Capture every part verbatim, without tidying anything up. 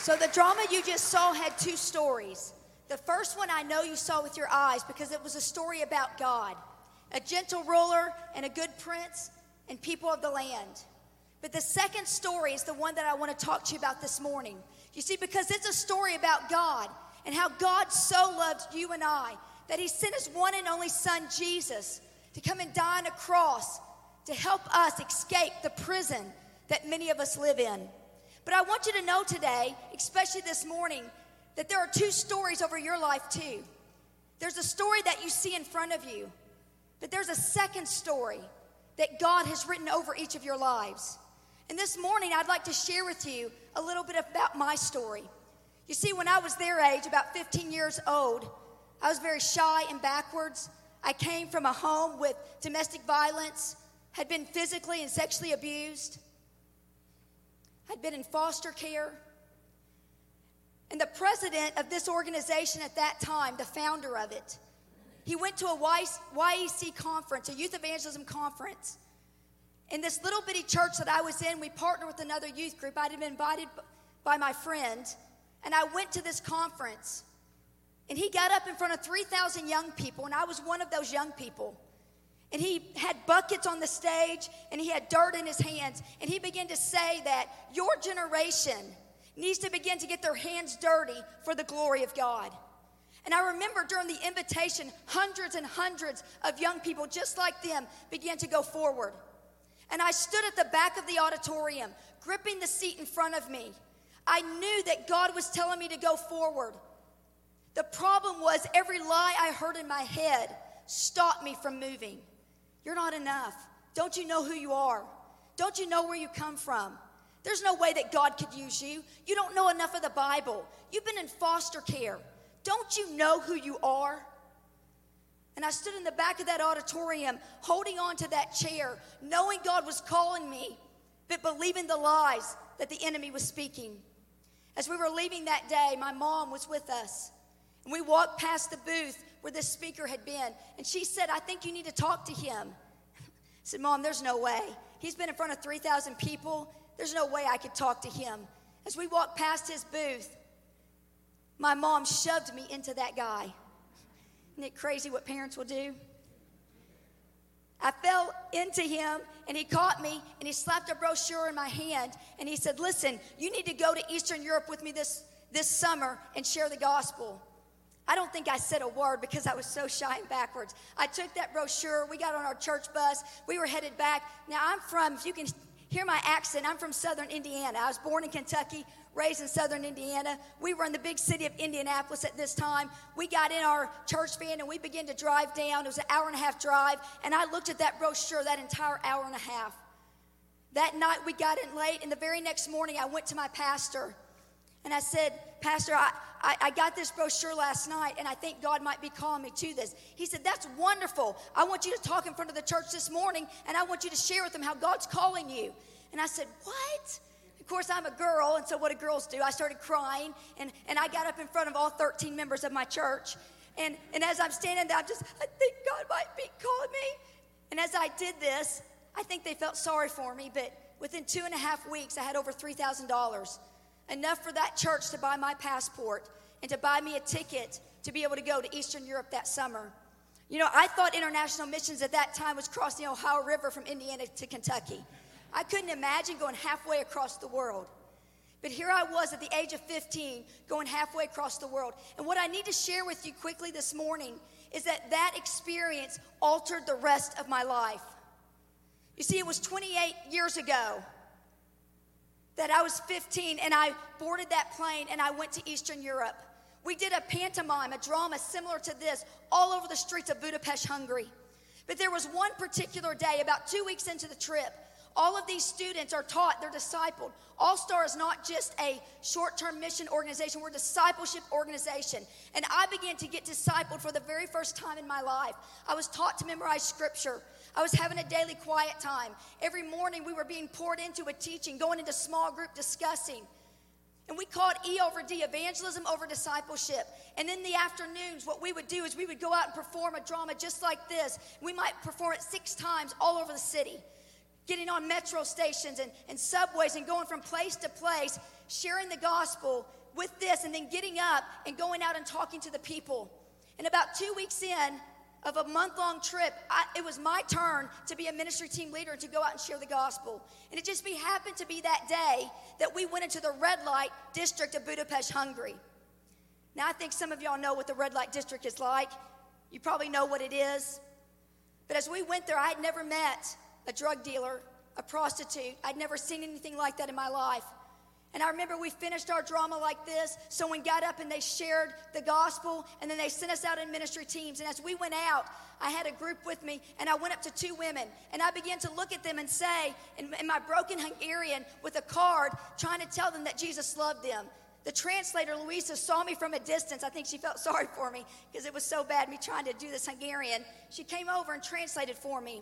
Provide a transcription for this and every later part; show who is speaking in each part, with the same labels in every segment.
Speaker 1: So the drama you just saw had two stories. The first one I know you saw with your eyes because it was a story about God, a gentle ruler and a good prince and people of the land. But the second story is the one that I want to talk to you about this morning. You see, because it's a story about God and how God so loved you and I that he sent his one and only son, Jesus, to come and die on a cross to help us escape the prison that many of us live in. But I want you to know today, especially this morning, that there are two stories over your life too. There's a story that you see in front of you, but there's a second story that God has written over each of your lives. And this morning, I'd like to share with you a little bit about my story. You see, when I was their age, about fifteen years old, I was very shy and backwards. I came from a home with domestic violence, had been physically and sexually abused. I'd been in foster care. And the president of this organization at that time, the founder of it, he went to a Y E C conference, a youth evangelism conference. In this little bitty church that I was in, we partnered with another youth group. I'd been invited by my friend, and I went to this conference. And he got up in front of three thousand young people, and I was one of those young people. And he had buckets on the stage, and he had dirt in his hands. And he began to say that your generation needs to begin to get their hands dirty for the glory of God. And I remember during the invitation, hundreds and hundreds of young people just like them began to go forward. And I stood at the back of the auditorium, gripping the seat in front of me. I knew that God was telling me to go forward. The problem was every lie I heard in my head stopped me from moving. You're not enough. Don't you know who you are? Don't you know where you come from? There's no way that God could use you. You don't know enough of the Bible. You've been in foster care. Don't you know who you are? And I stood in the back of that auditorium, holding on to that chair, knowing God was calling me, but believing the lies that the enemy was speaking. As we were leaving that day, my mom was with us. And we walked past the booth where this speaker had been. And she said, I think you need to talk to him. I said, Mom, there's no way. He's been in front of three thousand people. There's no way I could talk to him. As we walked past his booth, my mom shoved me into that guy. Isn't it crazy what parents will do? I fell into him, and he caught me, and he slapped a brochure in my hand, and he said, listen, you need to go to Eastern Europe with me this, this summer and share the gospel. I don't think I said a word because I was so shy and backwards. I took that brochure. We got on our church bus. We were headed back. Now, I'm from, if you can hear my accent, I'm from southern Indiana. I was born in Kentucky, raised in southern Indiana. We were in the big city of Indianapolis at this time. We got in our church van and we began to drive down. It was an hour and a half drive, and I looked at that brochure that entire hour and a half. That night we got in late, and the very next morning I went to my pastor, and I said, Pastor, I, I, I got this brochure last night, and I think God might be calling me to this. He said, that's wonderful. I want you to talk in front of the church this morning, and I want you to share with them how God's calling you. And I said, what? Of course, I'm a girl, and so what do girls do? I started crying, and, and I got up in front of all thirteen members of my church. And, and as I'm standing there, I'm just, I think God might be calling me. And as I did this, I think they felt sorry for me, but within two and a half weeks, I had over three thousand dollars. Enough for that church to buy my passport and to buy me a ticket to be able to go to Eastern Europe that summer. You know, I thought international missions at that time was crossing the Ohio River from Indiana to Kentucky. I couldn't imagine going halfway across the world. But here I was at the age of fifteen, going halfway across the world. And what I need to share with you quickly this morning is that that experience altered the rest of my life. You see, it was twenty-eight years ago that I was fifteen, and I boarded that plane, and I went to Eastern Europe. We did a pantomime, a drama similar to this, all over the streets of Budapest, Hungary. But there was one particular day, about two weeks into the trip, all of these students are taught, they're discipled. All Star is not just a short-term mission organization, we're a discipleship organization. And I began to get discipled for the very first time in my life. I was taught to memorize scripture. I was having a daily quiet time. Every morning we were being poured into a teaching, going into small group discussing. And we called E over D, evangelism over discipleship. And in the afternoons, what we would do is we would go out and perform a drama just like this. We might perform it six times all over the city, getting on metro stations and, and subways and going from place to place, sharing the gospel with this and then getting up and going out and talking to the people. And about two weeks in of a month-long trip, I, it was my turn to be a ministry team leader and to go out and share the gospel. And it just be, happened to be that day that we went into the red light district of Budapest, Hungary. Now, I think some of y'all know what the red light district is like. You probably know what it is. But as we went there, I had never met a drug dealer, a prostitute. I'd never seen anything like that in my life. And I remember we finished our drama like this. Someone got up and they shared the gospel, and then they sent us out in ministry teams. And as we went out, I had a group with me, and I went up to two women, and I began to look at them and say, in, in my broken Hungarian with a card, trying to tell them that Jesus loved them. The translator, Louisa, saw me from a distance. I think she felt sorry for me because it was so bad, me trying to do this Hungarian. She came over and translated for me.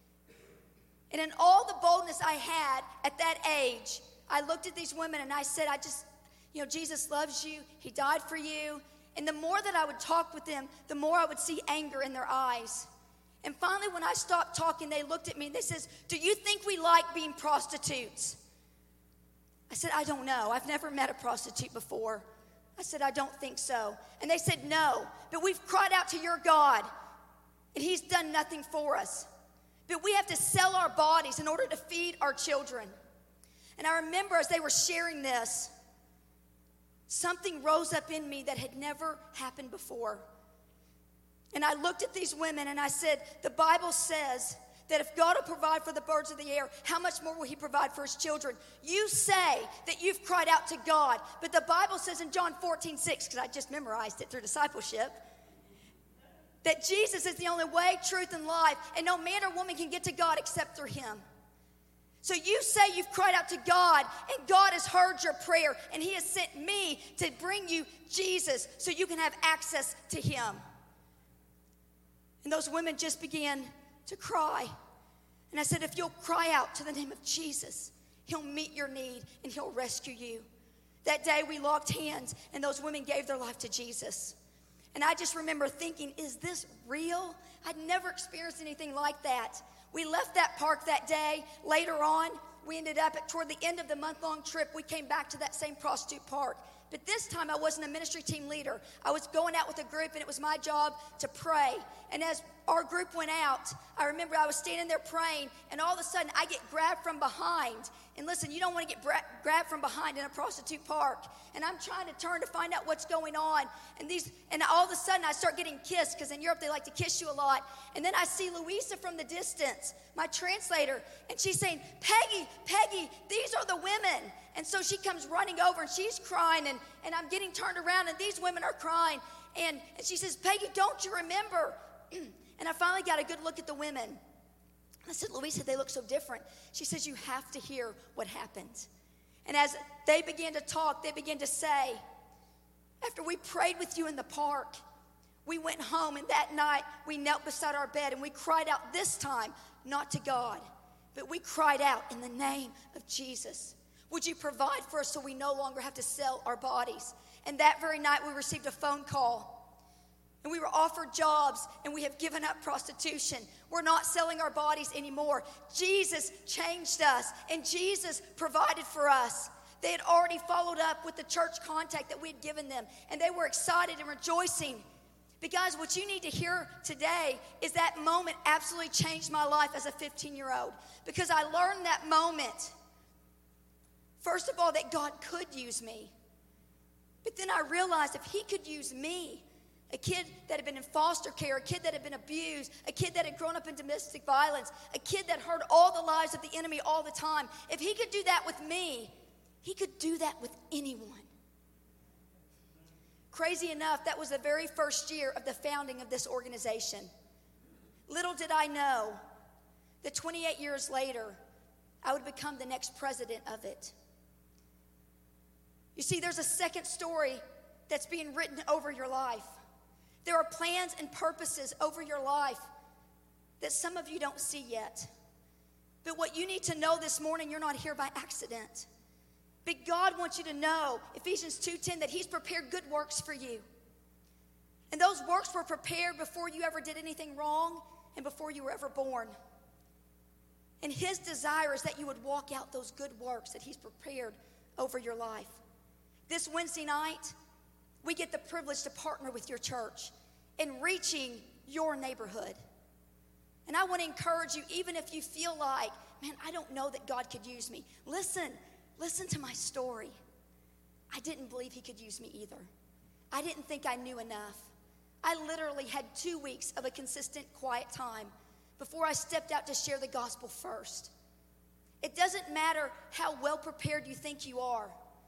Speaker 1: And in all the boldness I had at that age, I looked at these women and I said, I just, you know, Jesus loves you. He died for you. And the more that I would talk with them, the more I would see anger in their eyes. And finally, when I stopped talking, they looked at me and they says, do you think we like being prostitutes? I said, I don't know. I've never met a prostitute before. I said, I don't think so. And they said, no, but we've cried out to your God, and he's done nothing for us. But we have to sell our bodies in order to feed our children. And I remember as they were sharing this, something rose up in me that had never happened before. And I looked at these women and I said, the Bible says that if God will provide for the birds of the air, how much more will he provide for his children? You say that you've cried out to God, but the Bible says in John fourteen six, because I just memorized it through discipleship, that Jesus is the only way, truth, and life, and no man or woman can get to God except through him. So you say you've cried out to God, and God has heard your prayer, and he has sent me to bring you Jesus so you can have access to him. And those women just began to cry. And I said, if you'll cry out to the name of Jesus, he'll meet your need and he'll rescue you. That day we locked hands and those women gave their life to Jesus. And I just remember thinking, is this real? I'd never experienced anything like that. We left that park that day. Later on, we ended up at toward the end of the month-long trip, we came back to that same prostitute park. But this time I wasn't a ministry team leader. I was going out with a group and it was my job to pray. And as our group went out, I remember I was standing there praying, and all of a sudden I get grabbed from behind. And listen, you don't want to get bra- grabbed from behind in a prostitute park. And I'm trying to turn to find out what's going on. And these, and all of a sudden I start getting kissed, because in Europe they like to kiss you a lot. And then I see Louisa from the distance, my translator, and she's saying, Peggy, Peggy, these are the women. And so she comes running over and she's crying, and, and I'm getting turned around and these women are crying. And, and she says, Peggy, don't you remember? And I finally got a good look at the women. I said, Louisa, they look so different. She says, you have to hear what happened. And as they began to talk, they began to say, after we prayed with you in the park, we went home, and that night we knelt beside our bed and we cried out, this time, not to God, but we cried out in the name of Jesus. Would you provide for us so we no longer have to sell our bodies? And that very night we received a phone call. And we were offered jobs, and we have given up prostitution. We're not selling our bodies anymore. Jesus changed us, and Jesus provided for us. They had already followed up with the church contact that we had given them, and they were excited and rejoicing. But guys, what you need to hear today is that moment absolutely changed my life as a fifteen-year-old, because I learned that moment, first of all, that God could use me. But then I realized if he could use me, a kid that had been in foster care, a kid that had been abused, a kid that had grown up in domestic violence, a kid that heard all the lies of the enemy all the time. If he could do that with me, he could do that with anyone. Crazy enough, that was the very first year of the founding of this organization. Little did I know that twenty-eight years later, I would become the next president of it. You see, there's a second story that's being written over your life. There are plans and purposes over your life that some of you don't see yet. But what you need to know this morning, you're not here by accident. But God wants you to know, Ephesians two ten, that he's prepared good works for you. And those works were prepared before you ever did anything wrong and before you were ever born. And his desire is that you would walk out those good works that he's prepared over your life. This Wednesday night, we get the privilege to partner with your church in reaching your neighborhood. And I want to encourage you, even if you feel like, man, I don't know that God could use me. Listen, listen to my story. I didn't believe he could use me either. I didn't think I knew enough. I literally had two weeks of a consistent quiet time before I stepped out to share the gospel first. It doesn't matter how well prepared you think you are.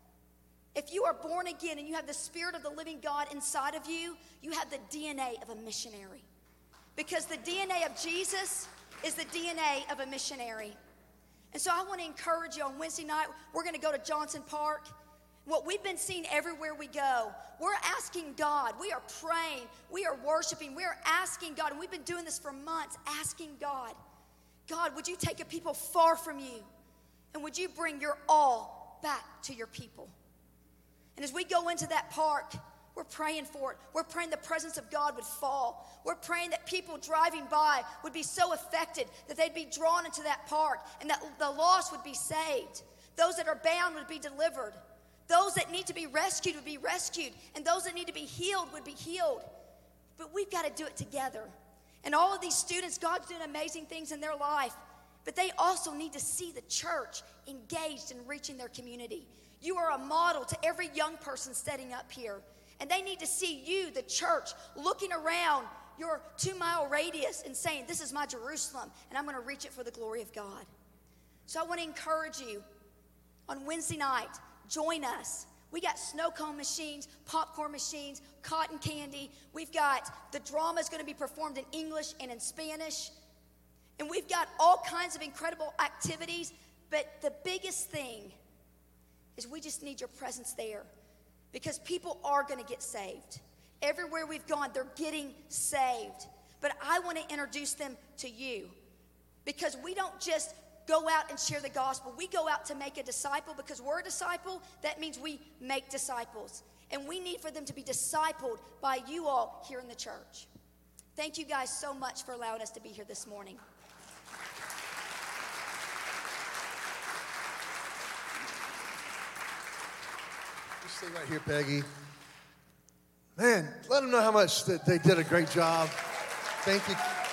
Speaker 1: If you are born again and you have the Spirit of the living God inside of you, you have the D N A of a missionary. Because the D N A of Jesus is the D N A of a missionary. And so I want to encourage you on Wednesday night, we're going to go to Johnson Park. What we've been seeing everywhere we go, we're asking God, we are praying, we are worshiping, we are asking God, and we've been doing this for months, asking God, God, would you take a people far from you? And would you bring your all back to your people? And as we go into that park, we're praying for it. We're praying the presence of God would fall. We're praying that people driving by would be so affected that they'd be drawn into that park and that the lost would be saved. Those that are bound would be delivered. Those that need to be rescued would be rescued. And those that need to be healed would be healed. But we've got to do it together. And all of these students, God's doing amazing things in their life. But they also need to see the church engaged in reaching their community. You are a model to every young person setting up here. And they need to see you, the church, looking around your two-mile radius and saying, this is my Jerusalem, and I'm going to reach it for the glory of God. So I want to encourage you, on Wednesday night, join us. We got snow cone machines, popcorn machines, cotton candy. We've got, the drama is going to be performed in English and in Spanish. And we've got all kinds of incredible activities. But the biggest thing is we just need your presence there. Because people are going to get saved. Everywhere we've gone, they're getting saved. But I want to introduce them to you. Because we don't just go out and share the gospel. We go out to make a disciple. Because we're a disciple, that means we make disciples. And we need for them to be discipled by you all here in the church. Thank you guys so much for allowing us to be here this morning.
Speaker 2: Stay right here, Peggy. Man, let them know how much that they did a great job. Thank you.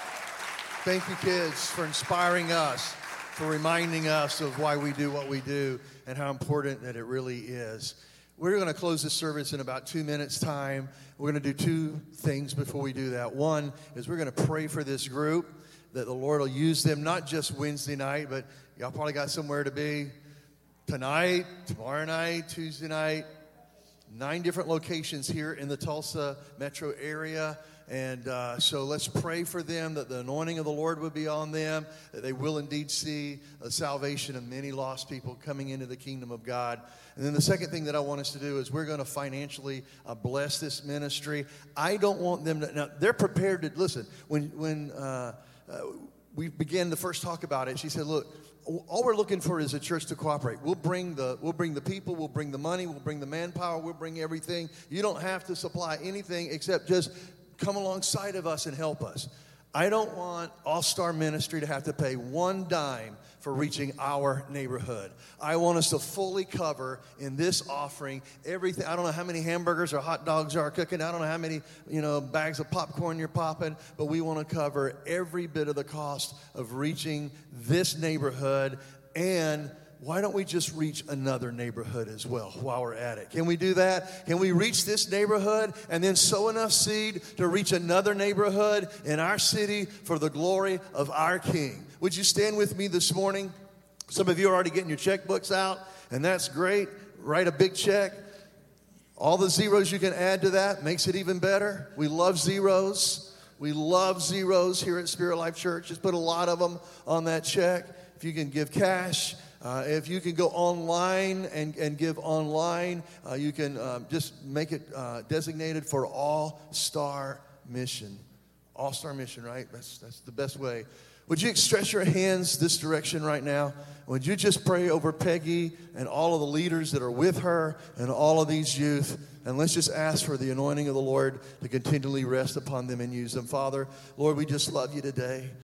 Speaker 2: Thank you, kids, for inspiring us, for reminding us of why we do what we do and how important that it really is. We're going to close this service in about two minutes' time. We're going to do two things before we do that. One is we're going to pray for this group, that the Lord will use them, not just Wednesday night, but y'all probably got somewhere to be tonight, tomorrow night, Tuesday night. Nine different locations here in the Tulsa metro area. And uh, so let's pray for them, that the anointing of the Lord would be on them, that they will indeed see the salvation of many lost people coming into the kingdom of God. And then the second thing that I want us to do is we're going to financially uh, bless this ministry. I don't want them to, now they're prepared to, listen, when, when uh, uh, we began to first talk about it, she said, look, all we're looking for is a church to cooperate. We'll bring the we'll bring the people, we'll bring the money, we'll bring the manpower, we'll bring everything. You don't have to supply anything except just come alongside of us and help us. I don't want All-Star Ministry to have to pay one dime for reaching our neighborhood. I want us to fully cover in this offering everything. I don't know how many hamburgers or hot dogs are cooking. I don't know how many, you know, bags of popcorn you're popping, but we want to cover every bit of the cost of reaching this neighborhood. And why don't we just reach another neighborhood as well while we're at it? Can we do that? Can we reach this neighborhood and then sow enough seed to reach another neighborhood in our city for the glory of our King? Would you stand with me this morning? Some of you are already getting your checkbooks out, and that's great. Write a big check. All the zeros you can add to that makes it even better. We love zeros. We love zeros here at Spirit Life Church. Just put a lot of them on that check. If you can give cash, Uh, if you can go online and, and give online, uh, you can um, just make it uh, designated for All-Star Mission. All-Star Mission, right? That's, that's the best way. Would you stretch your hands this direction right now? Would you just pray over Peggy and all of the leaders that are with her and all of these youth? And let's just ask for the anointing of the Lord to continually rest upon them and use them. Father, Lord, we just love you today.